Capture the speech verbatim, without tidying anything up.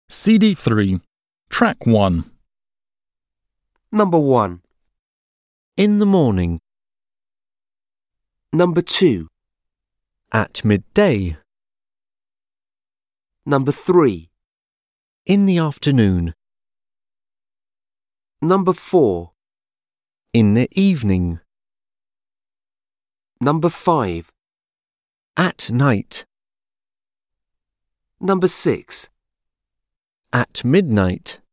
C D three, Track one. Number one. In the morning. Number two. At midday. Number three. In the afternoon. Number four. In the evening. Number five. At night. Number six. At midnight.